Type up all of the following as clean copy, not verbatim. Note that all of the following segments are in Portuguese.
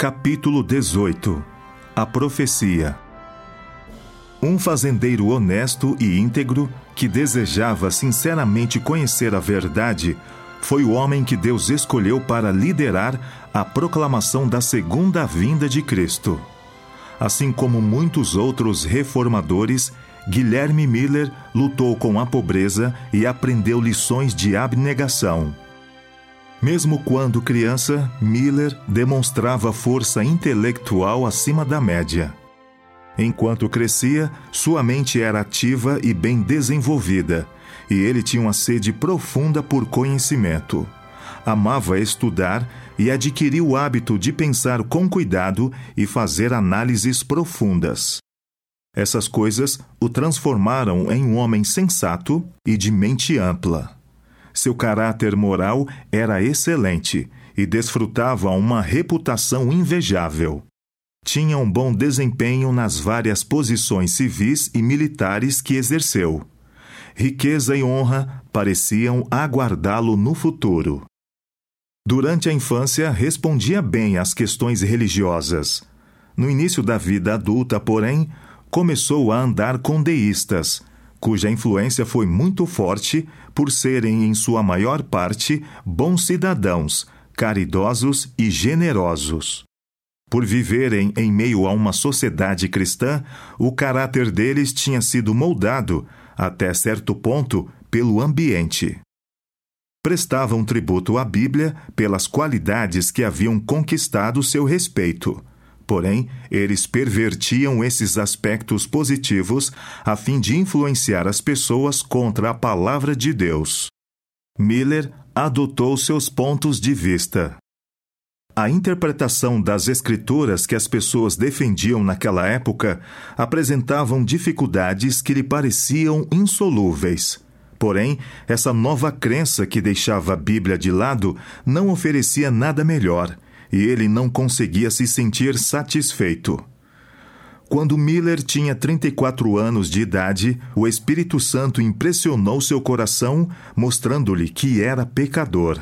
Capítulo 18. A profecia. Um fazendeiro honesto e íntegro, que desejava sinceramente conhecer a verdade, foi o homem que Deus escolheu para liderar a proclamação da segunda vinda de Cristo. Assim como muitos outros reformadores, Guilherme Miller lutou com a pobreza e aprendeu lições de abnegação. Mesmo quando criança, Miller demonstrava força intelectual acima da média. Enquanto crescia, sua mente era ativa e bem desenvolvida, e ele tinha uma sede profunda por conhecimento. Amava estudar e adquiriu o hábito de pensar com cuidado e fazer análises profundas. Essas coisas o transformaram em um homem sensato e de mente ampla. Seu caráter moral era excelente e desfrutava uma reputação invejável. Tinha um bom desempenho nas várias posições civis e militares que exerceu. Riqueza e honra pareciam aguardá-lo no futuro. Durante a infância, respondia bem às questões religiosas. No início da vida adulta, porém, começou a andar com deístas, cuja influência foi muito forte por serem, em sua maior parte, bons cidadãos, caridosos e generosos. Por viverem em meio a uma sociedade cristã, o caráter deles tinha sido moldado, até certo ponto, pelo ambiente. Prestavam tributo à Bíblia pelas qualidades que haviam conquistado seu respeito. Porém, eles pervertiam esses aspectos positivos a fim de influenciar as pessoas contra a palavra de Deus. Miller adotou seus pontos de vista. A interpretação das Escrituras que as pessoas defendiam naquela época apresentavam dificuldades que lhe pareciam insolúveis. Porém, essa nova crença que deixava a Bíblia de lado não oferecia nada melhor, e ele não conseguia se sentir satisfeito. Quando Miller tinha 34 anos de idade, o Espírito Santo impressionou seu coração, mostrando-lhe que era pecador.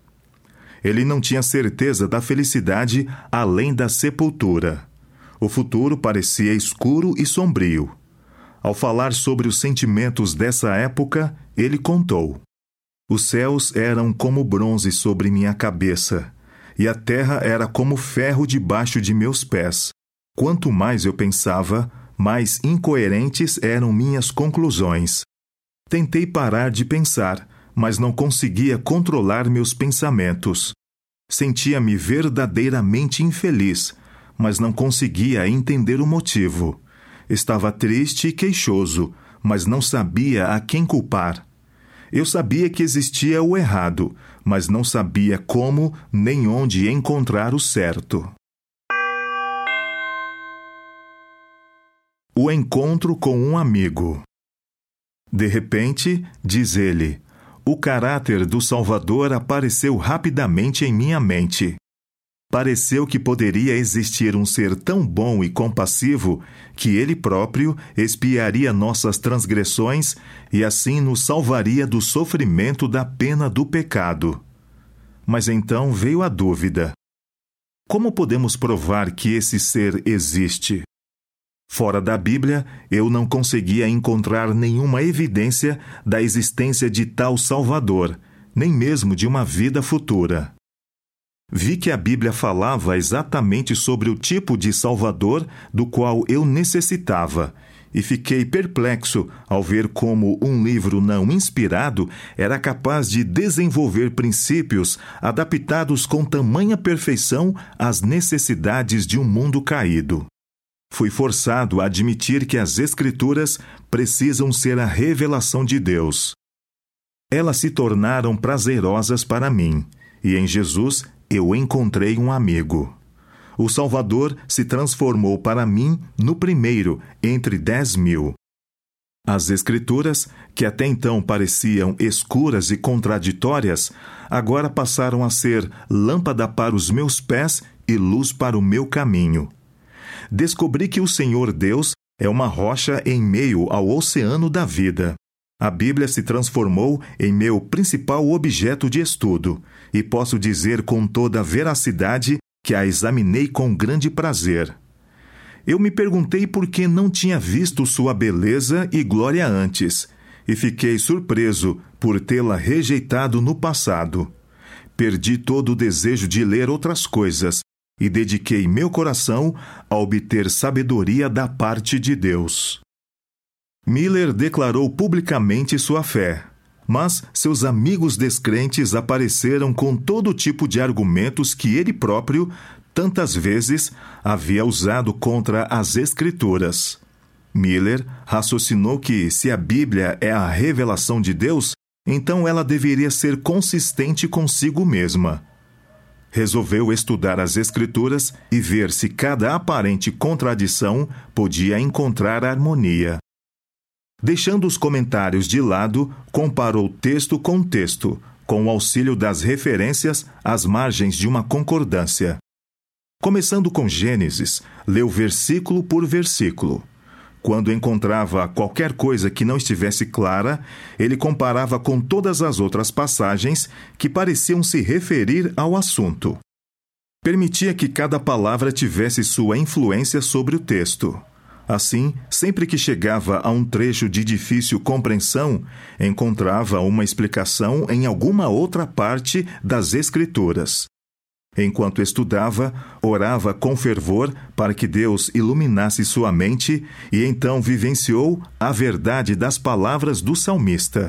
Ele não tinha certeza da felicidade além da sepultura. O futuro parecia escuro e sombrio. Ao falar sobre os sentimentos dessa época, ele contou: "Os céus eram como bronze sobre minha cabeça, e a terra era como ferro debaixo de meus pés. Quanto mais eu pensava, mais incoerentes eram minhas conclusões. Tentei parar de pensar, mas não conseguia controlar meus pensamentos. Sentia-me verdadeiramente infeliz, mas não conseguia entender o motivo. Estava triste e queixoso, mas não sabia a quem culpar. Eu sabia que existia o errado, mas não sabia como nem onde encontrar o certo." O encontro com um amigo. De repente, diz ele, o caráter do Salvador apareceu rapidamente em minha mente. Pareceu que poderia existir um ser tão bom e compassivo que ele próprio expiaria nossas transgressões e assim nos salvaria do sofrimento da pena do pecado. Mas então veio a dúvida. Como podemos provar que esse ser existe? Fora da Bíblia, eu não conseguia encontrar nenhuma evidência da existência de tal Salvador, nem mesmo de uma vida futura. Vi que a Bíblia falava exatamente sobre o tipo de Salvador do qual eu necessitava, e fiquei perplexo ao ver como um livro não inspirado era capaz de desenvolver princípios adaptados com tamanha perfeição às necessidades de um mundo caído. Fui forçado a admitir que as Escrituras precisam ser a revelação de Deus. Elas se tornaram prazerosas para mim, e em Jesus eu encontrei um amigo. O Salvador se transformou para mim no primeiro entre 10.000. As Escrituras, que até então pareciam escuras e contraditórias, agora passaram a ser lâmpada para os meus pés e luz para o meu caminho. Descobri que o Senhor Deus é uma rocha em meio ao oceano da vida. A Bíblia se transformou em meu principal objeto de estudo, e posso dizer com toda veracidade que a examinei com grande prazer. Eu me perguntei por que não tinha visto sua beleza e glória antes, e fiquei surpreso por tê-la rejeitado no passado. Perdi todo o desejo de ler outras coisas e dediquei meu coração a obter sabedoria da parte de Deus. Miller declarou publicamente sua fé, mas seus amigos descrentes apareceram com todo tipo de argumentos que ele próprio, tantas vezes, havia usado contra as Escrituras. Miller raciocinou que, se a Bíblia é a revelação de Deus, então ela deveria ser consistente consigo mesma. Resolveu estudar as Escrituras e ver se cada aparente contradição podia encontrar harmonia. Deixando os comentários de lado, comparou texto com texto, com o auxílio das referências às margens de uma concordância. Começando com Gênesis, leu versículo por versículo. Quando encontrava qualquer coisa que não estivesse clara, ele comparava com todas as outras passagens que pareciam se referir ao assunto. Permitia que cada palavra tivesse sua influência sobre o texto. Assim, sempre que chegava a um trecho de difícil compreensão, encontrava uma explicação em alguma outra parte das Escrituras. Enquanto estudava, orava com fervor para que Deus iluminasse sua mente e então vivenciou a verdade das palavras do salmista.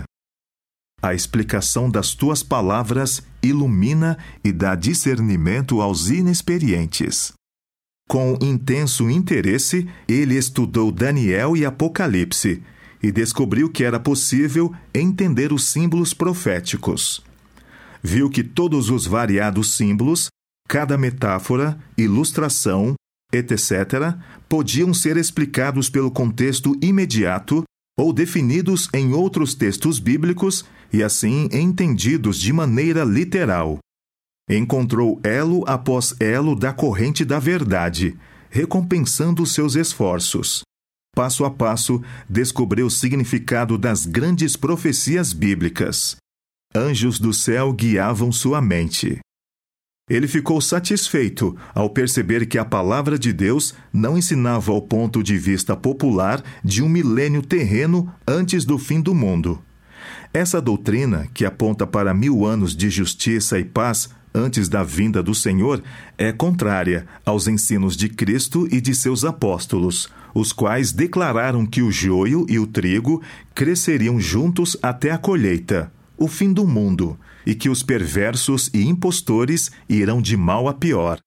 A explicação das tuas palavras ilumina e dá discernimento aos inexperientes. Com intenso interesse, ele estudou Daniel e Apocalipse e descobriu que era possível entender os símbolos proféticos. Viu que todos os variados símbolos, cada metáfora, ilustração, etc., podiam ser explicados pelo contexto imediato ou definidos em outros textos bíblicos e assim entendidos de maneira literal. Encontrou elo após elo da corrente da verdade, recompensando seus esforços. Passo a passo, descobriu o significado das grandes profecias bíblicas. Anjos do céu guiavam sua mente. Ele ficou satisfeito ao perceber que a palavra de Deus não ensinava o ponto de vista popular de um milênio terreno antes do fim do mundo. Essa doutrina, que aponta para 1000 anos de justiça e paz antes da vinda do Senhor, é contrária aos ensinos de Cristo e de seus apóstolos, os quais declararam que o joio e o trigo cresceriam juntos até a colheita, o fim do mundo, e que os perversos e impostores irão de mal a pior.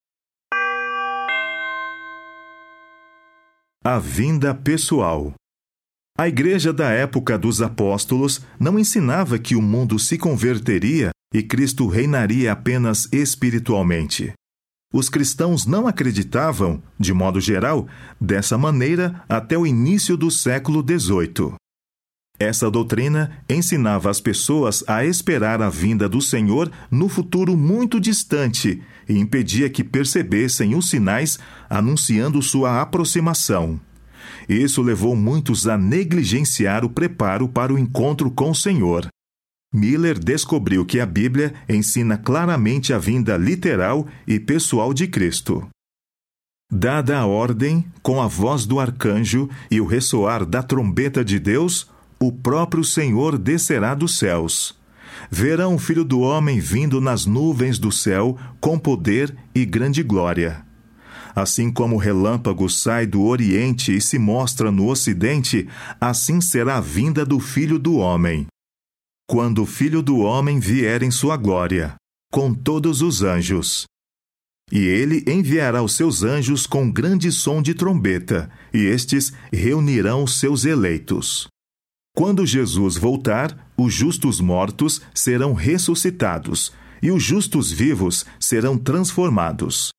A vinda pessoal. A igreja da época dos apóstolos não ensinava que o mundo se converteria e Cristo reinaria apenas espiritualmente. Os cristãos não acreditavam, de modo geral, dessa maneira até o início do século XVIII. Essa doutrina ensinava as pessoas a esperar a vinda do Senhor no futuro muito distante e impedia que percebessem os sinais anunciando sua aproximação. Isso levou muitos a negligenciar o preparo para o encontro com o Senhor. Miller descobriu que a Bíblia ensina claramente a vinda literal e pessoal de Cristo. Dada a ordem, com a voz do arcanjo e o ressoar da trombeta de Deus, o próprio Senhor descerá dos céus. Verão o Filho do Homem vindo nas nuvens do céu com poder e grande glória. Assim como o relâmpago sai do Oriente e se mostra no Ocidente, assim será a vinda do Filho do Homem. Quando o Filho do Homem vier em sua glória, com todos os anjos. E ele enviará os seus anjos com grande som de trombeta, e estes reunirão os seus eleitos. Quando Jesus voltar, os justos mortos serão ressuscitados, e os justos vivos serão transformados.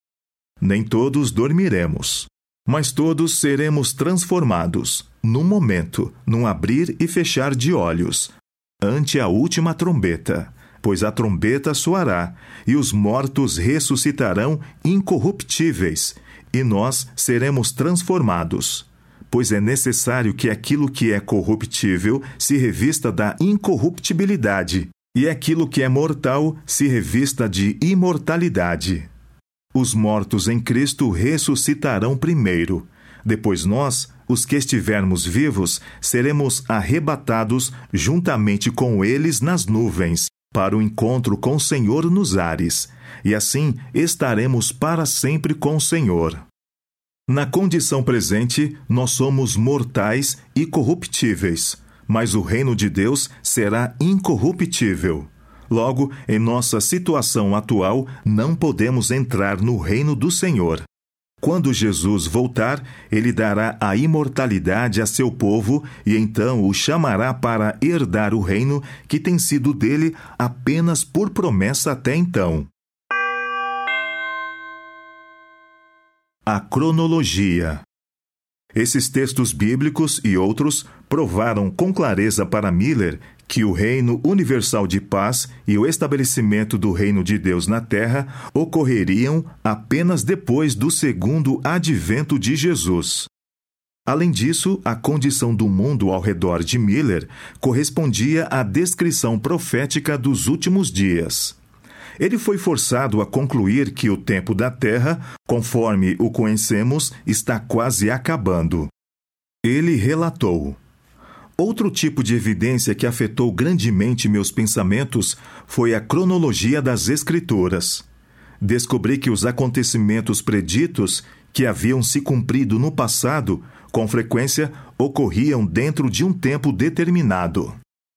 Nem todos dormiremos, mas todos seremos transformados, num momento, num abrir e fechar de olhos, ante a última trombeta, pois a trombeta soará, e os mortos ressuscitarão incorruptíveis, e nós seremos transformados. Pois é necessário que aquilo que é corruptível se revista da incorruptibilidade, e aquilo que é mortal se revista de imortalidade. Os mortos em Cristo ressuscitarão primeiro. Depois nós, os que estivermos vivos, seremos arrebatados juntamente com eles nas nuvens, para o encontro com o Senhor nos ares. E assim estaremos para sempre com o Senhor. Na condição presente, nós somos mortais e corruptíveis, mas o reino de Deus será incorruptível. Logo, em nossa situação atual, não podemos entrar no reino do Senhor. Quando Jesus voltar, ele dará a imortalidade a seu povo e então o chamará para herdar o reino que tem sido dele apenas por promessa até então. A cronologia. Esses textos bíblicos e outros provaram com clareza para Miller que o reino universal de paz e o estabelecimento do reino de Deus na terra ocorreriam apenas depois do segundo advento de Jesus. Além disso, a condição do mundo ao redor de Miller correspondia à descrição profética dos últimos dias. Ele foi forçado a concluir que o tempo da Terra, conforme o conhecemos, está quase acabando. Ele relatou: outro tipo de evidência que afetou grandemente meus pensamentos foi a cronologia das Escrituras. Descobri que os acontecimentos preditos, que haviam se cumprido no passado, com frequência ocorriam dentro de um tempo determinado.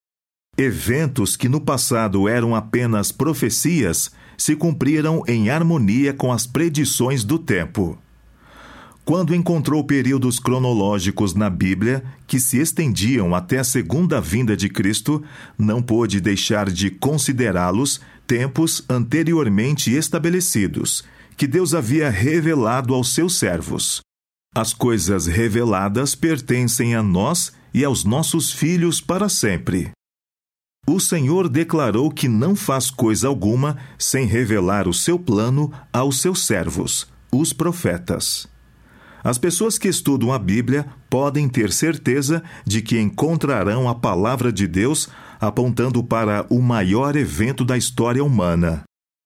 Eventos que no passado eram apenas profecias se cumpriram em harmonia com as predições do tempo. Quando encontrou períodos cronológicos na Bíblia que se estendiam até a segunda vinda de Cristo, não pôde deixar de considerá-los tempos anteriormente estabelecidos, que Deus havia revelado aos seus servos. As coisas reveladas pertencem a nós e aos nossos filhos para sempre. O Senhor declarou que não faz coisa alguma sem revelar o seu plano aos seus servos, os profetas. As pessoas que estudam a Bíblia podem ter certeza de que encontrarão a palavra de Deus apontando para o maior evento da história humana.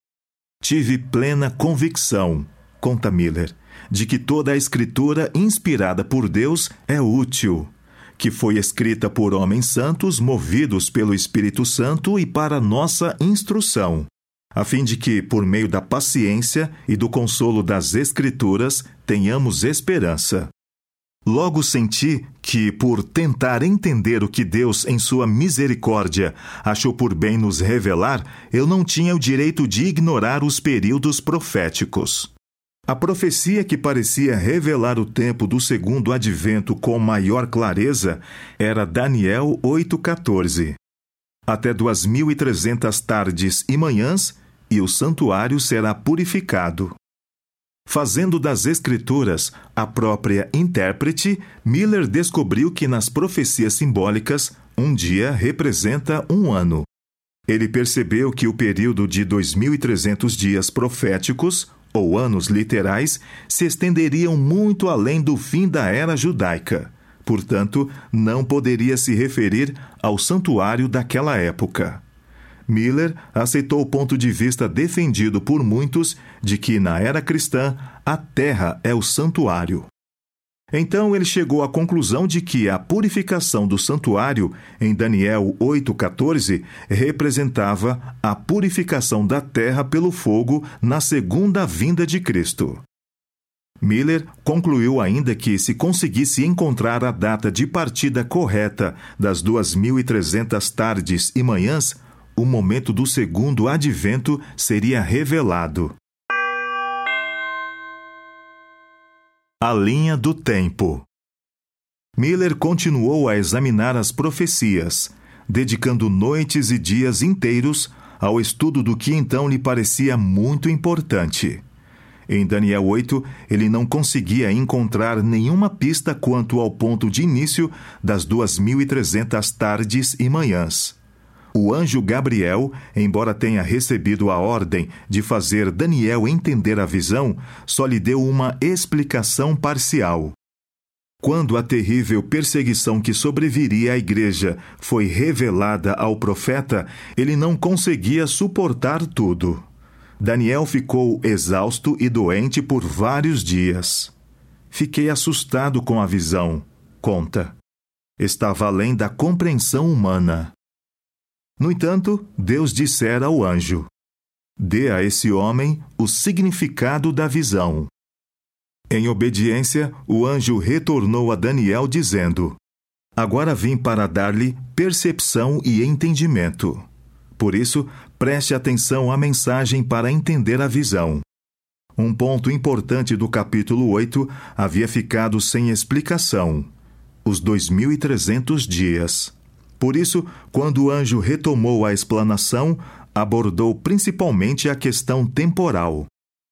Tive plena convicção, conta Miller, de que toda a Escritura inspirada por Deus é útil, que foi escrita por homens santos movidos pelo Espírito Santo e para nossa instrução, a fim de que, por meio da paciência e do consolo das Escrituras, tenhamos esperança. Logo senti que, por tentar entender o que Deus, em sua misericórdia, achou por bem nos revelar, eu não tinha o direito de ignorar os períodos proféticos. A profecia que parecia revelar o tempo do segundo advento com maior clareza era Daniel 8,14. Até 2.300 tardes e manhãs, e o santuário será purificado. Fazendo das Escrituras a própria intérprete, Miller descobriu que nas profecias simbólicas, um dia representa um ano. Ele percebeu que o período de 2.300 dias proféticos, ou anos literais, se estenderiam muito além do fim da era judaica. Portanto, não poderia se referir ao santuário daquela época. Miller aceitou o ponto de vista defendido por muitos de que, na era cristã, a terra é o santuário. Então ele chegou à conclusão de que a purificação do santuário, em Daniel 8,14, representava a purificação da terra pelo fogo na segunda vinda de Cristo. Miller concluiu ainda que, se conseguisse encontrar a data de partida correta das 2.300 tardes e manhãs, o momento do segundo advento seria revelado. A linha do tempo. Miller continuou a examinar as profecias, dedicando noites e dias inteiros ao estudo do que então lhe parecia muito importante. Em Daniel 8, ele não conseguia encontrar nenhuma pista quanto ao ponto de início das 2.300 tardes e manhãs. O anjo Gabriel, embora tenha recebido a ordem de fazer Daniel entender a visão, só lhe deu uma explicação parcial. Quando a terrível perseguição que sobreviria à igreja foi revelada ao profeta, ele não conseguia suportar tudo. Daniel ficou exausto e doente por vários dias. Fiquei assustado com a visão, conta. Estava além da compreensão humana. No entanto, Deus dissera ao anjo: dê a esse homem o significado da visão. Em obediência, o anjo retornou a Daniel dizendo: agora vim para dar-lhe percepção e entendimento. Por isso, preste atenção à mensagem para entender a visão. Um ponto importante do capítulo 8 havia ficado sem explicação: os 2.300 dias. Por isso, quando o anjo retomou a explanação, abordou principalmente a questão temporal.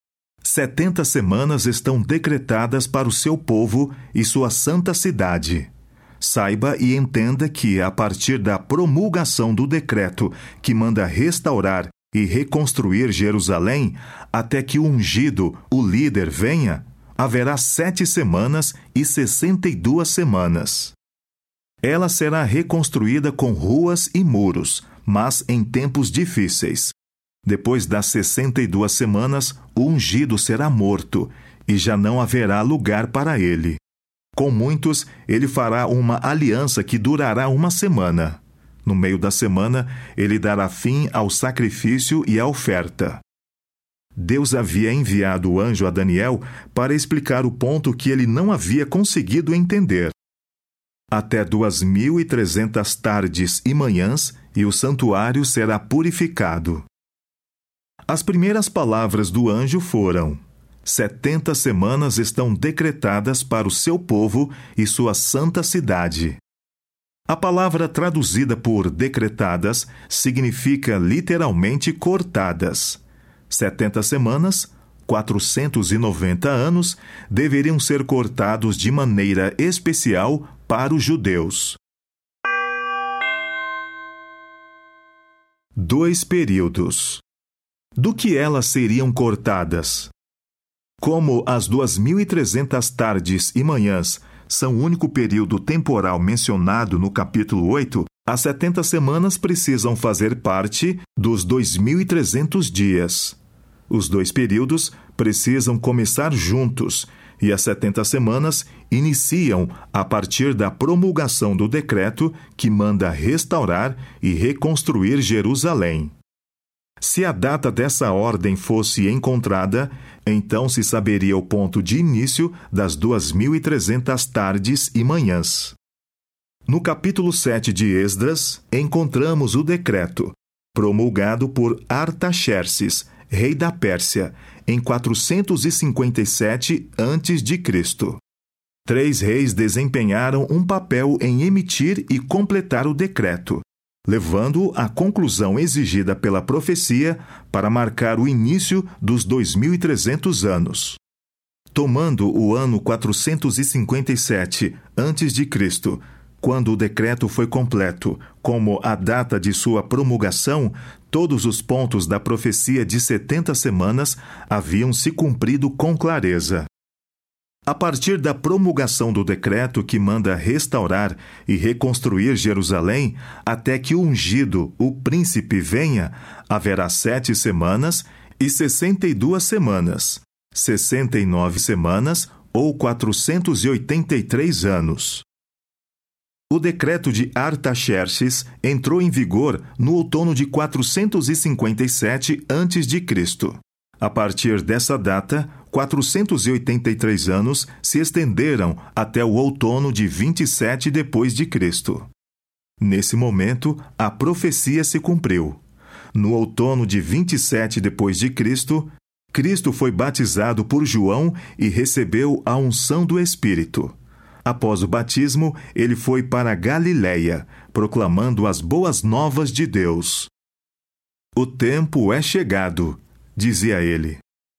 70 semanas estão decretadas para o seu povo e sua santa cidade. Saiba e entenda que, a partir da promulgação do decreto que manda restaurar e reconstruir Jerusalém, até que o ungido, o líder, venha, haverá 7 semanas e 62 semanas. Ela será reconstruída com ruas e muros, mas em tempos difíceis. Depois das 62 semanas, o ungido será morto, e já não haverá lugar para ele. Com muitos, ele fará uma aliança que durará 1 semana. No meio da semana, ele dará fim ao sacrifício e à oferta. Deus havia enviado o anjo a Daniel para explicar o ponto que ele não havia conseguido entender. Até 2.300 tardes e manhãs, e o santuário será purificado. As primeiras palavras do anjo foram: 70 semanas estão decretadas para o seu povo e sua santa cidade. A palavra traduzida por decretadas significa literalmente cortadas. 70 semanas, 490 anos, deveriam ser cortados de maneira especial para os judeus. 2 períodos. Do que elas seriam cortadas? Como as 2.300 tardes e manhãs são o único período temporal mencionado no capítulo 8, as 70 semanas precisam fazer parte dos 2.300 dias. Os 2 períodos precisam começar juntos, e as 70 semanas iniciam a partir da promulgação do decreto que manda restaurar e reconstruir Jerusalém. Se a data dessa ordem fosse encontrada, então se saberia o ponto de início das 2.300 tardes e manhãs. No capítulo 7 de Esdras, encontramos o decreto, promulgado por Artaxerxes, rei da Pérsia, em 457 a.C. 3 reis desempenharam um papel em emitir e completar o decreto, levando-o à conclusão exigida pela profecia para marcar o início dos 2.300 anos. Tomando o ano 457 a.C., quando o decreto foi completo, como a data de sua promulgação, todos os pontos da profecia de 70 semanas haviam se cumprido com clareza. A partir da promulgação do decreto que manda restaurar e reconstruir Jerusalém, até que o ungido, o príncipe, venha, haverá 7 semanas e 62 semanas, 69 semanas ou 483 anos. O decreto de Artaxerxes entrou em vigor no outono de 457 a.C. A partir dessa data, 483 anos se estenderam até o outono de 27 d.C. Nesse momento, a profecia se cumpriu. No outono de 27 d.C., Cristo foi batizado por João e recebeu a unção do Espírito. Após o batismo, ele foi para Galiléia, proclamando as boas novas de Deus. O tempo é chegado, dizia ele.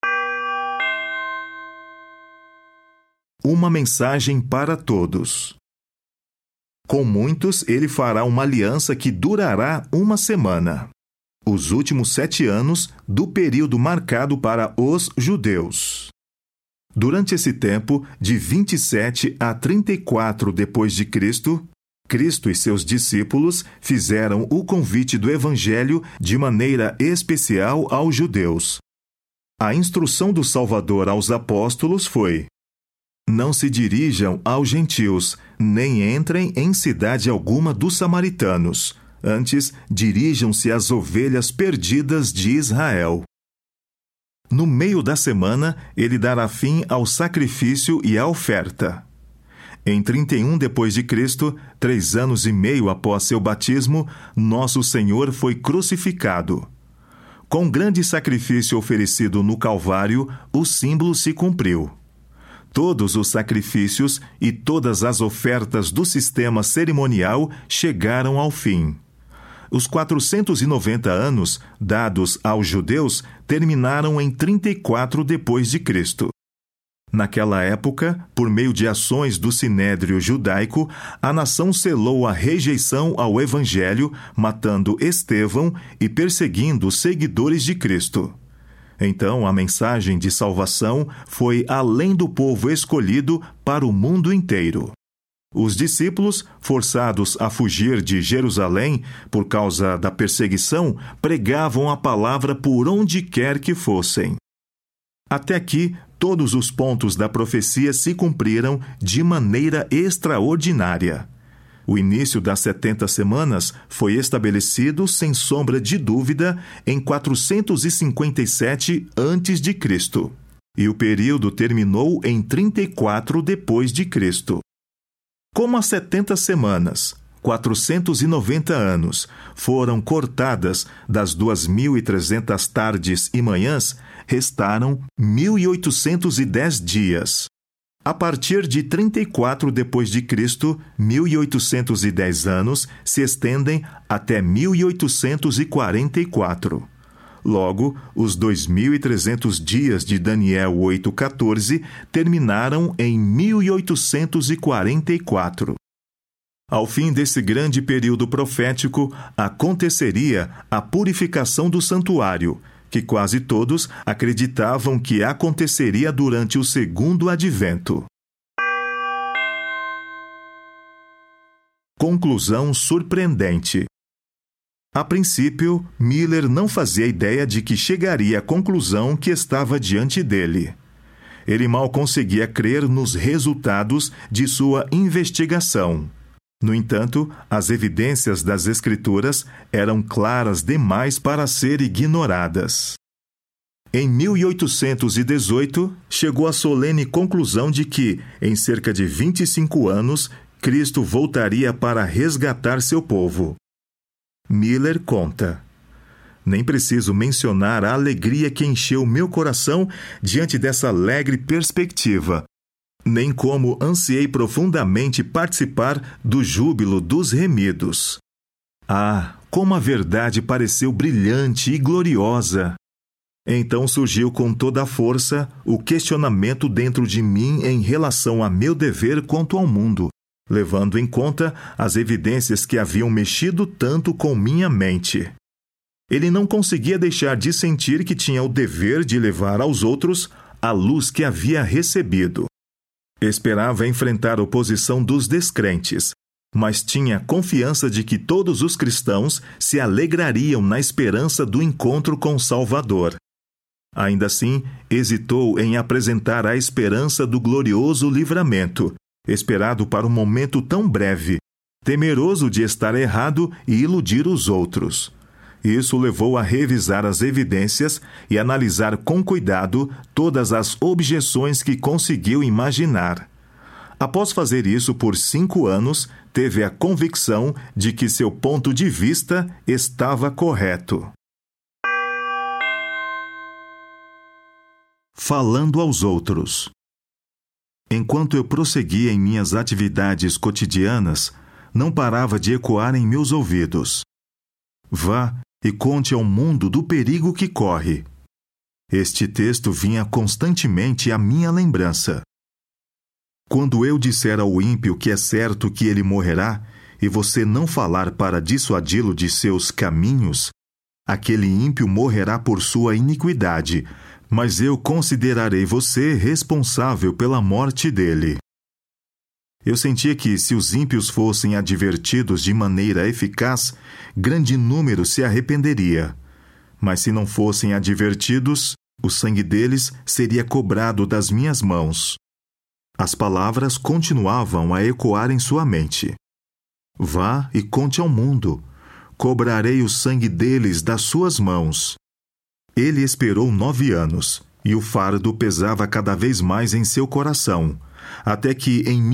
Uma mensagem para todos. Com muitos, ele fará uma aliança que durará 1 semana. Os últimos 7 anos do período marcado para os judeus. Durante esse tempo, de 27 a 34 d.C., Cristo e seus discípulos fizeram o convite do Evangelho de maneira especial aos judeus, A instrução do Salvador aos apóstolos foi: não se dirijam aos gentios, nem entrem em cidade alguma dos samaritanos. Antes, dirijam-se às ovelhas perdidas de Israel. No meio da semana, ele dará fim ao sacrifício e à oferta. Em 31 d.C., 3 anos e meio após seu batismo, nosso Senhor foi crucificado. Com grande sacrifício oferecido no Calvário, o símbolo se cumpriu. Todos os sacrifícios e todas as ofertas do sistema cerimonial chegaram ao fim. Os 490 anos dados aos judeus terminaram em 34 d.C. Naquela época, por meio de ações do Sinédrio judaico, a nação selou a rejeição ao Evangelho, matando Estevão e perseguindo os seguidores de Cristo. Então, a mensagem de salvação foi além do povo escolhido para o mundo inteiro. Os discípulos, forçados a fugir de Jerusalém por causa da perseguição, pregavam a palavra por onde quer que fossem. Até aqui, todos os pontos da profecia se cumpriram de maneira extraordinária. O início das 70 semanas foi estabelecido, sem sombra de dúvida, em 457 a.C., e o período terminou em 34 d.C. Como as 70 semanas, 490 anos, foram cortadas das 2.300 tardes e manhãs, restaram 1.810 dias. A partir de 34 d.C., 1.810 anos se estendem até 1.844. Logo, os 2.300 dias de Daniel 8,14 terminaram em 1844. Ao fim desse grande período profético, aconteceria a purificação do santuário, que quase todos acreditavam que aconteceria durante o segundo advento. Conclusão surpreendente. A princípio, Miller não fazia ideia de que chegaria à conclusão que estava diante dele. Ele mal conseguia crer nos resultados de sua investigação. No entanto, as evidências das Escrituras eram claras demais para serem ignoradas. Em 1818, chegou à solene conclusão de que, em cerca de 25 anos, Cristo voltaria para resgatar seu povo. Miller conta: nem preciso mencionar a alegria que encheu meu coração diante dessa alegre perspectiva, nem como ansiei profundamente participar do júbilo dos remidos. Ah, como a verdade pareceu brilhante e gloriosa! Então surgiu com toda a força o questionamento dentro de mim em relação a meu dever quanto ao mundo, levando em conta as evidências que haviam mexido tanto com minha mente. Ele não conseguia deixar de sentir que tinha o dever de levar aos outros a luz que havia recebido. Esperava enfrentar a oposição dos descrentes, mas tinha confiança de que todos os cristãos se alegrariam na esperança do encontro com o Salvador. Ainda assim, hesitou em apresentar a esperança do glorioso livramento, esperado para um momento tão breve, temeroso de estar errado e iludir os outros. Isso levou a revisar as evidências e analisar com cuidado todas as objeções que conseguiu imaginar. Após fazer isso por 5 anos, teve a convicção de que seu ponto de vista estava correto. Falando aos outros. Enquanto eu prosseguia em minhas atividades cotidianas, não parava de ecoar em meus ouvidos: vá e conte ao mundo do perigo que corre. Este texto vinha constantemente à minha lembrança. Quando eu disser ao ímpio que é certo que ele morrerá, e você não falar para dissuadi-lo de seus caminhos, aquele ímpio morrerá por sua iniquidade, mas eu considerarei você responsável pela morte dele. Eu sentia que, se os ímpios fossem advertidos de maneira eficaz, grande número se arrependeria. Mas se não fossem advertidos, O sangue deles seria cobrado das minhas mãos. As palavras continuavam a ecoar em sua mente. Vá e conte ao mundo. Cobrarei o sangue deles das suas mãos. Ele esperou 9 anos, e o fardo pesava cada vez mais em seu coração, até que, em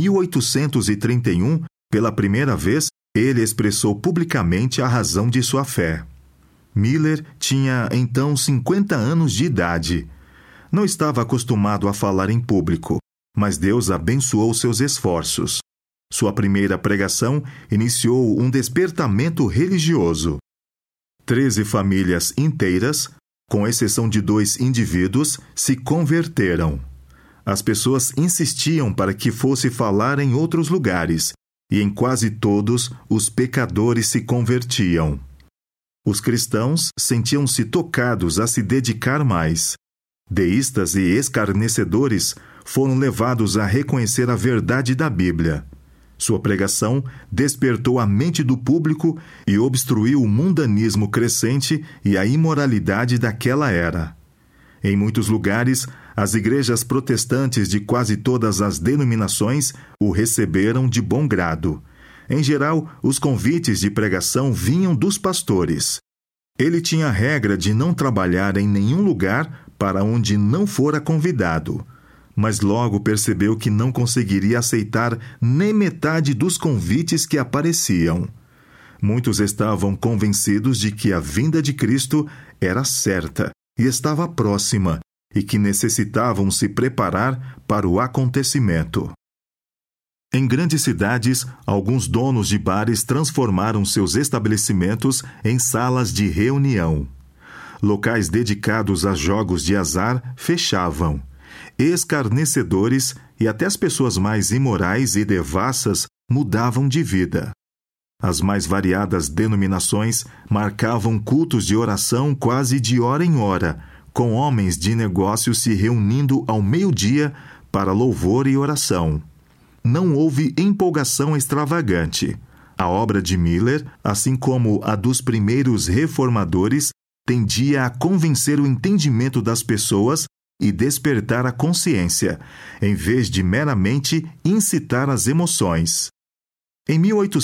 1831, pela primeira vez, ele expressou publicamente a razão de sua fé. Miller tinha, então, 50 anos de idade. Não estava acostumado a falar em público, mas Deus abençoou seus esforços. Sua primeira pregação iniciou um despertamento religioso. 13 famílias inteiras, com exceção de 2 indivíduos, se converteram. As pessoas insistiam para que fosse falar em outros lugares, e em quase todos os pecadores se convertiam. Os cristãos sentiam-se tocados a se dedicar mais. Deístas e escarnecedores foram levados a reconhecer a verdade da Bíblia. Sua pregação despertou a mente do público e obstruiu o mundanismo crescente e a imoralidade daquela era. Em muitos lugares, as igrejas protestantes de quase todas as denominações o receberam de bom grado. Em geral, os convites de pregação vinham dos pastores. Ele tinha a regra de não trabalhar em nenhum lugar para onde não fora convidado, mas logo percebeu que não conseguiria aceitar nem metade dos convites que apareciam. Muitos estavam convencidos de que a vinda de Cristo era certa e estava próxima, e que necessitavam se preparar para o acontecimento. Em grandes cidades, alguns donos de bares transformaram seus estabelecimentos em salas de reunião. Locais dedicados a jogos de azar fechavam. Escarnecedores e até as pessoas mais imorais e devassas mudavam de vida. As mais variadas denominações marcavam cultos de oração quase de hora em hora, com homens de negócios se reunindo ao meio-dia para louvor e oração. Não houve empolgação extravagante. A obra de Miller, assim como a dos primeiros reformadores, tendia a convencer o entendimento das pessoas e despertar a consciência, em vez de meramente incitar as emoções. Em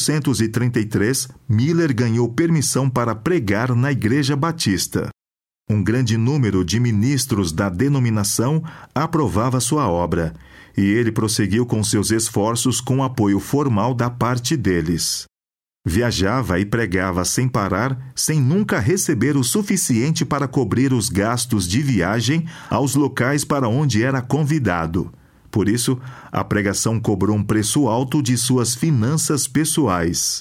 1833, Miller ganhou permissão para pregar na Igreja Batista. Um grande número de ministros da denominação aprovava sua obra, e ele prosseguiu com seus esforços com apoio formal da parte deles. Viajava e pregava sem parar, sem nunca receber o suficiente para cobrir os gastos de viagem aos locais para onde era convidado. Por isso, a pregação cobrou um preço alto de suas finanças pessoais.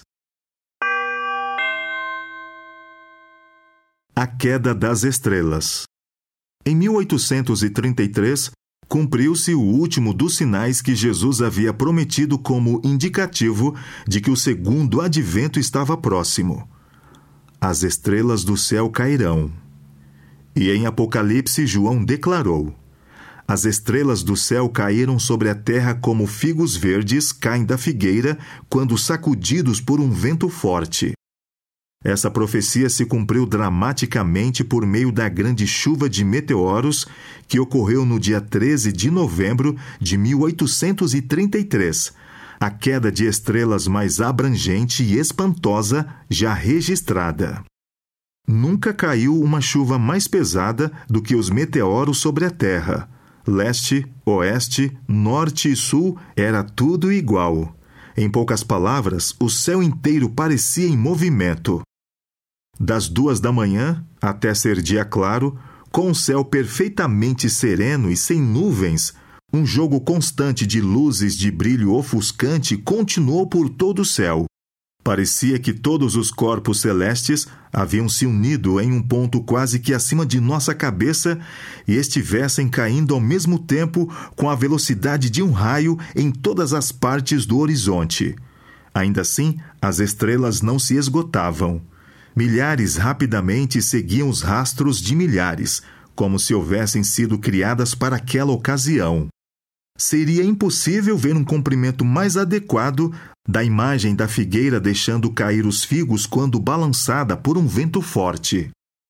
A queda das estrelas. Em 1833, cumpriu-se o último dos sinais que Jesus havia prometido como indicativo de que o segundo advento estava próximo. As estrelas do céu cairão. E em Apocalipse, João declarou: as estrelas do céu caíram sobre a terra como figos verdes caem da figueira quando sacudidos por um vento forte. Essa profecia se cumpriu dramaticamente por meio da grande chuva de meteoros que ocorreu no dia 13 de novembro de 1833, a queda de estrelas mais abrangente e espantosa já registrada. Nunca caiu uma chuva mais pesada do que os meteoros sobre a Terra. Leste, oeste, norte e sul era tudo igual. Em poucas palavras, o céu inteiro parecia em movimento. Das 2 da manhã até ser dia claro, com o céu perfeitamente sereno e sem nuvens, um jogo constante de luzes de brilho ofuscante continuou por todo o céu. Parecia que todos os corpos celestes haviam se unido em um ponto quase que acima de nossa cabeça e estivessem caindo ao mesmo tempo com a velocidade de um raio em todas as partes do horizonte. Ainda assim, as estrelas não se esgotavam. Milhares rapidamente seguiam os rastros de milhares, como se houvessem sido criadas para aquela ocasião. Seria impossível ver um comprimento mais adequado da imagem da figueira deixando cair os figos quando balançada por um vento forte.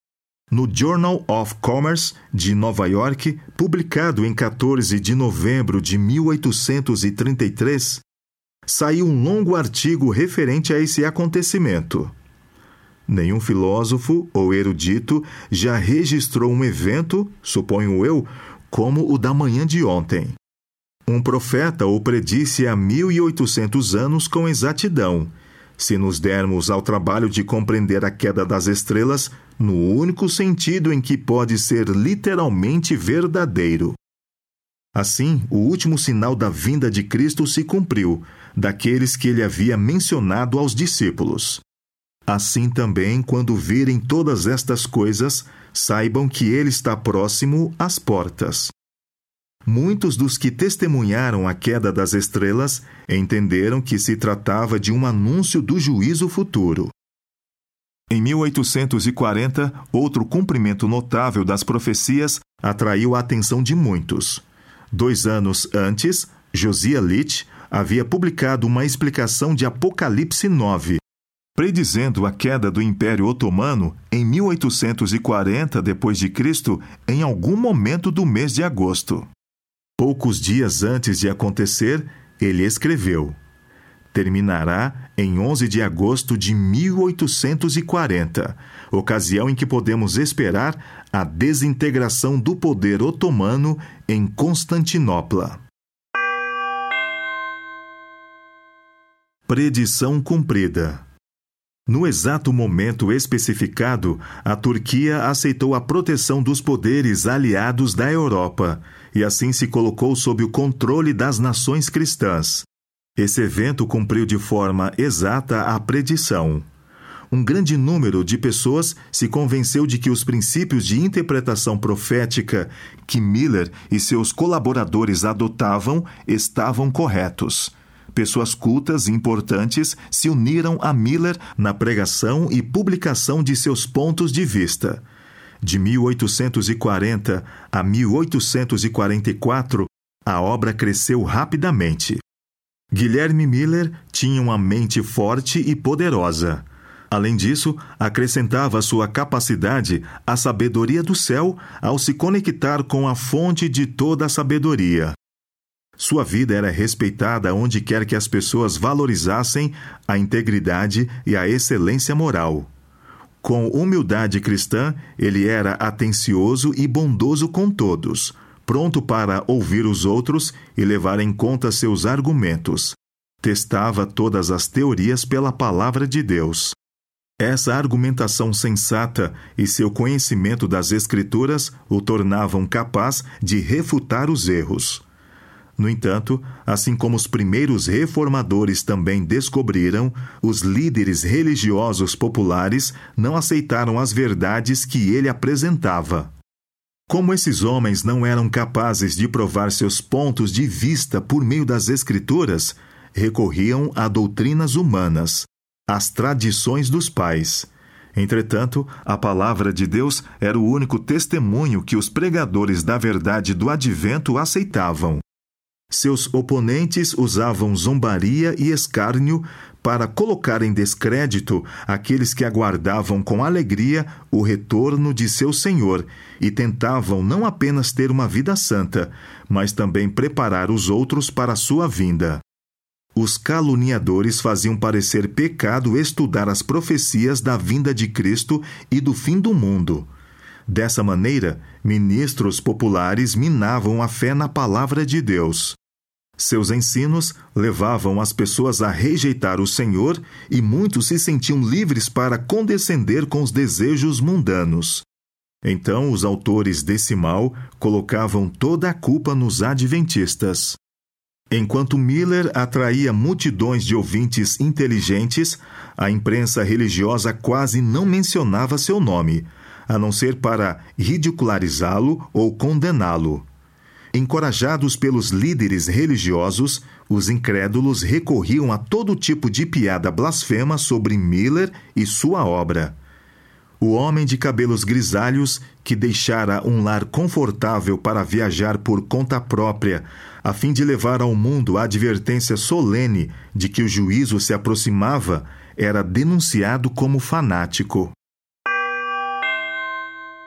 No Journal of Commerce, de Nova York, publicado em 14 de novembro de 1833, saiu um longo artigo referente a esse acontecimento. Nenhum filósofo ou erudito já registrou um evento, suponho eu, como o da manhã de ontem. Um profeta o predisse há 1800 anos com exatidão, se nos dermos ao trabalho de compreender a queda das estrelas no único sentido em que pode ser literalmente verdadeiro. Assim, o último sinal da vinda de Cristo se cumpriu, daqueles que ele havia mencionado aos discípulos. Assim também, quando virem todas estas coisas, saibam que ele está próximo às portas. Muitos dos que testemunharam a queda das estrelas entenderam que se tratava de um anúncio do juízo futuro. Em 1840, outro cumprimento notável das profecias atraiu a atenção de muitos. 2 anos antes, Josiah Litch havia publicado uma explicação de Apocalipse 9, predizendo a queda do Império Otomano em 1840 d.C., em algum momento do mês de agosto. Poucos dias antes de acontecer, ele escreveu: terminará em 11 de agosto de 1840, ocasião em que podemos esperar a desintegração do poder otomano em Constantinopla. Predição cumprida. No exato momento especificado, a Turquia aceitou a proteção dos poderes aliados da Europa e assim se colocou sob o controle das nações cristãs. Esse evento cumpriu de forma exata a predição. Um grande número de pessoas se convenceu de que os princípios de interpretação profética que Miller e seus colaboradores adotavam estavam corretos. Pessoas cultas e importantes se uniram a Miller na pregação e publicação de seus pontos de vista. De 1840 a 1844, a obra cresceu rapidamente. Guilherme Miller tinha uma mente forte e poderosa. Além disso, acrescentava à sua capacidade a sabedoria do céu ao se conectar com a fonte de toda a sabedoria. Sua vida era respeitada onde quer que as pessoas valorizassem a integridade e a excelência moral. Com humildade cristã, ele era atencioso e bondoso com todos, pronto para ouvir os outros e levar em conta seus argumentos. Testava todas as teorias pela palavra de Deus. Essa argumentação sensata e seu conhecimento das Escrituras o tornavam capaz de refutar os erros. No entanto, assim como os primeiros reformadores também descobriram, os líderes religiosos populares não aceitaram as verdades que ele apresentava. Como esses homens não eram capazes de provar seus pontos de vista por meio das Escrituras, recorriam a doutrinas humanas, às tradições dos pais. Entretanto, a palavra de Deus era o único testemunho que os pregadores da verdade do advento aceitavam. Seus oponentes usavam zombaria e escárnio para colocar em descrédito aqueles que aguardavam com alegria o retorno de seu Senhor e tentavam não apenas ter uma vida santa, mas também preparar os outros para a sua vinda. Os caluniadores faziam parecer pecado estudar as profecias da vinda de Cristo e do fim do mundo. Dessa maneira, ministros populares minavam a fé na palavra de Deus. Seus ensinos levavam as pessoas a rejeitar o Senhor e muitos se sentiam livres para condescender com os desejos mundanos. Então, os autores desse mal colocavam toda a culpa nos adventistas. Enquanto Miller atraía multidões de ouvintes inteligentes, a imprensa religiosa quase não mencionava seu nome, a não ser para ridicularizá-lo ou condená-lo. Encorajados pelos líderes religiosos, os incrédulos recorriam a todo tipo de piada blasfema sobre Miller e sua obra. O homem de cabelos grisalhos, que deixara um lar confortável para viajar por conta própria, a fim de levar ao mundo a advertência solene de que o juízo se aproximava, era denunciado como fanático.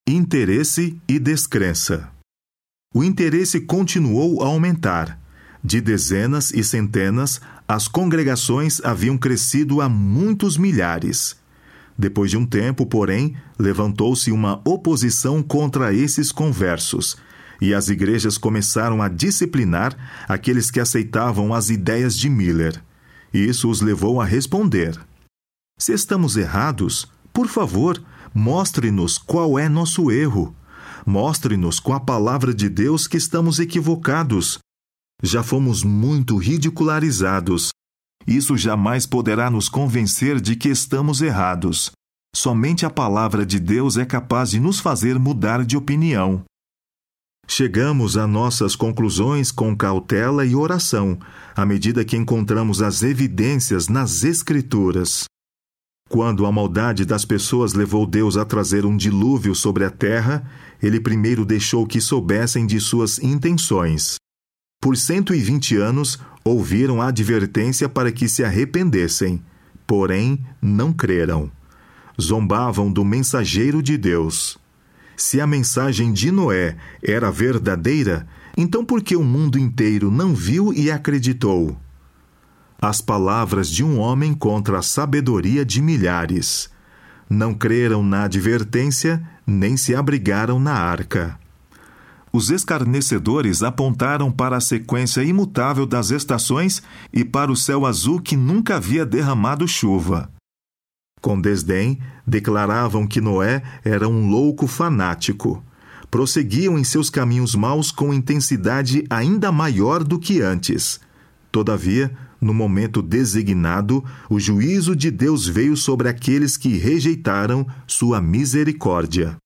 Interesse e descrença. O interesse continuou a aumentar. De dezenas e centenas, as congregações haviam crescido a muitos milhares. Depois de um tempo, porém, levantou-se uma oposição contra esses conversos, e as igrejas começaram a disciplinar aqueles que aceitavam as ideias de Miller. Isso os levou a responder: se estamos errados, por favor, mostre-nos qual é nosso erro. Mostre-nos com a palavra de Deus que estamos equivocados. Já fomos muito ridicularizados. Isso jamais poderá nos convencer de que estamos errados. Somente a palavra de Deus é capaz de nos fazer mudar de opinião. Chegamos a nossas conclusões com cautela e oração, à medida que encontramos as evidências nas Escrituras. Quando a maldade das pessoas levou Deus a trazer um dilúvio sobre a terra, ele primeiro deixou que soubessem de suas intenções. Por 120 anos, ouviram a advertência para que se arrependessem, porém não creram. Zombavam do mensageiro de Deus. Se a mensagem de Noé era verdadeira, então por que o mundo inteiro não viu e acreditou? As palavras de um homem contra a sabedoria de milhares. Não creram na advertência, nem se abrigaram na arca. Os escarnecedores apontaram para a sequência imutável das estações e para o céu azul que nunca havia derramado chuva. Com desdém, declaravam que Noé era um louco fanático. Prosseguiam em seus caminhos maus com intensidade ainda maior do que antes. Todavia, no momento designado, o juízo de Deus veio sobre aqueles que rejeitaram sua misericórdia.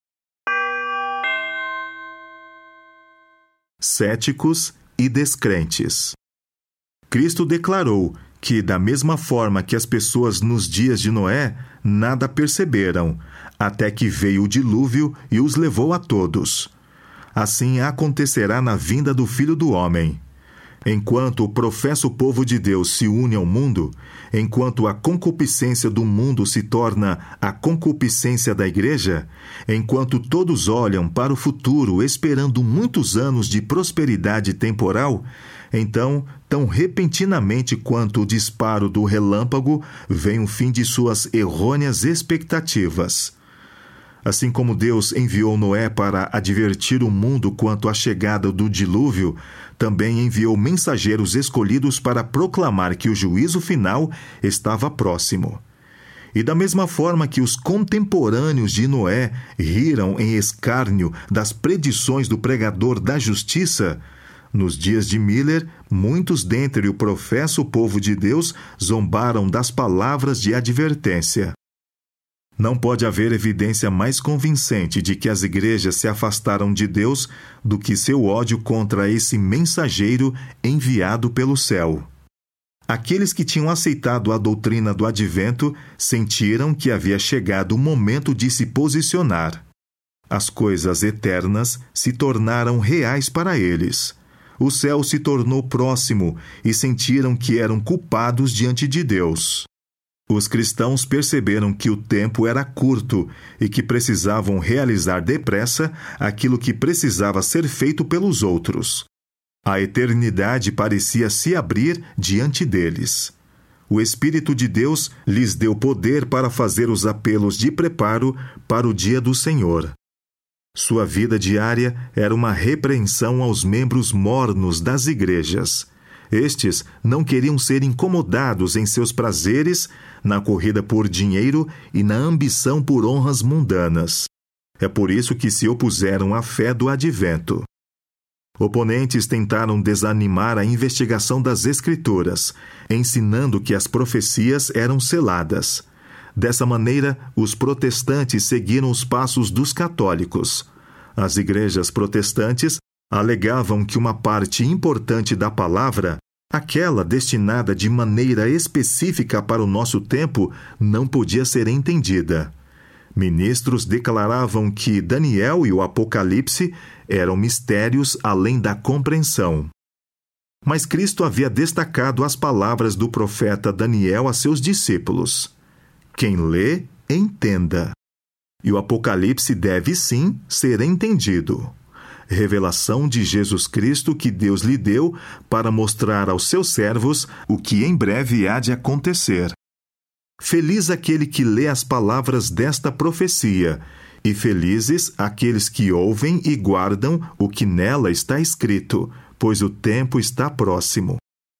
Céticos e descrentes. Cristo declarou que, da mesma forma que as pessoas nos dias de Noé, nada perceberam, até que veio o dilúvio e os levou a todos. Assim acontecerá na vinda do Filho do Homem. Enquanto o professo povo de Deus se une ao mundo, enquanto a concupiscência do mundo se torna a concupiscência da igreja, enquanto todos olham para o futuro esperando muitos anos de prosperidade temporal, então, tão repentinamente quanto o disparo do relâmpago, vem o fim de suas errôneas expectativas. Assim como Deus enviou Noé para advertir o mundo quanto à chegada do dilúvio, também enviou mensageiros escolhidos para proclamar que o juízo final estava próximo. E da mesma forma que os contemporâneos de Noé riram em escárnio das predições do pregador da justiça, nos dias de Miller, muitos dentre o professo povo de Deus zombaram das palavras de advertência. Não pode haver evidência mais convincente de que as igrejas se afastaram de Deus do que seu ódio contra esse mensageiro enviado pelo céu. Aqueles que tinham aceitado a doutrina do advento sentiram que havia chegado o momento de se posicionar. As coisas eternas se tornaram reais para eles. O céu se tornou próximo e sentiram que eram culpados diante de Deus. Os cristãos perceberam que o tempo era curto e que precisavam realizar depressa aquilo que precisava ser feito pelos outros. A eternidade parecia se abrir diante deles. O Espírito de Deus lhes deu poder para fazer os apelos de preparo para o dia do Senhor. Sua vida diária era uma repreensão aos membros mornos das igrejas. Estes não queriam ser incomodados em seus prazeres, na corrida por dinheiro e na ambição por honras mundanas. É por isso que se opuseram à fé do advento. Oponentes tentaram desanimar a investigação das Escrituras, ensinando que as profecias eram seladas. Dessa maneira, os protestantes seguiram os passos dos católicos. As igrejas protestantes alegavam que uma parte importante da palavra, aquela destinada de maneira específica para o nosso tempo, não podia ser entendida. Ministros declaravam que Daniel e o Apocalipse eram mistérios além da compreensão. Mas Cristo havia destacado as palavras do profeta Daniel a seus discípulos: quem lê, entenda. E o Apocalipse deve sim ser entendido. Revelação de Jesus Cristo que Deus lhe deu para mostrar aos seus servos o que em breve há de acontecer. Feliz aquele que lê as palavras desta profecia, e felizes aqueles que ouvem e guardam o que nela está escrito, pois o tempo está próximo.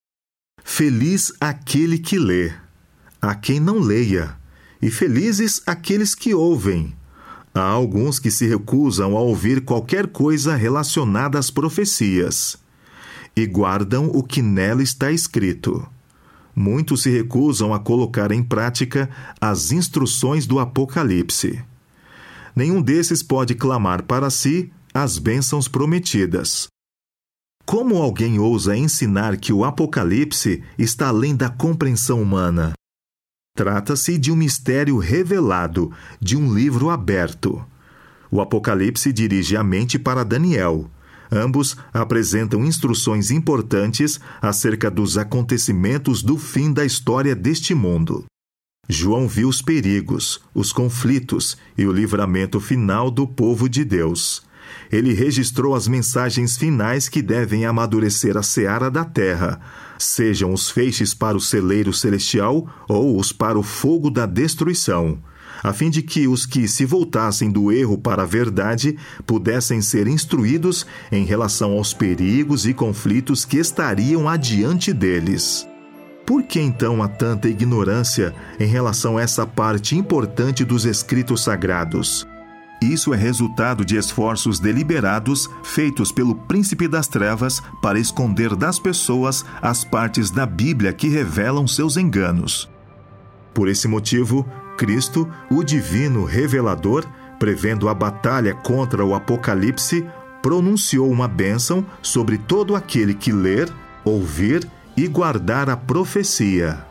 Feliz aquele que lê, há quem não leia, e felizes aqueles que ouvem. Há alguns que se recusam a ouvir qualquer coisa relacionada às profecias, e guardam o que nela está escrito. Muitos se recusam a colocar em prática as instruções do Apocalipse. Nenhum desses pode clamar para si as bênçãos prometidas. Como alguém ousa ensinar que o Apocalipse está além da compreensão humana? Trata-se de um mistério revelado, de um livro aberto. O Apocalipse dirige a mente para Daniel. Ambos apresentam instruções importantes acerca dos acontecimentos do fim da história deste mundo. João viu os perigos, os conflitos e o livramento final do povo de Deus. Ele registrou as mensagens finais que devem amadurecer a seara da terra, sejam os feixes para o celeiro celestial ou os para o fogo da destruição, a fim de que os que se voltassem do erro para a verdade pudessem ser instruídos em relação aos perigos e conflitos que estariam adiante deles. Por que então há tanta ignorância em relação a essa parte importante dos escritos sagrados? Isso é resultado de esforços deliberados feitos pelo príncipe das trevas para esconder das pessoas as partes da Bíblia que revelam seus enganos. Por esse motivo, Cristo, o divino revelador, prevendo a batalha contra o Apocalipse, pronunciou uma bênção sobre todo aquele que ler, ouvir e guardar a profecia.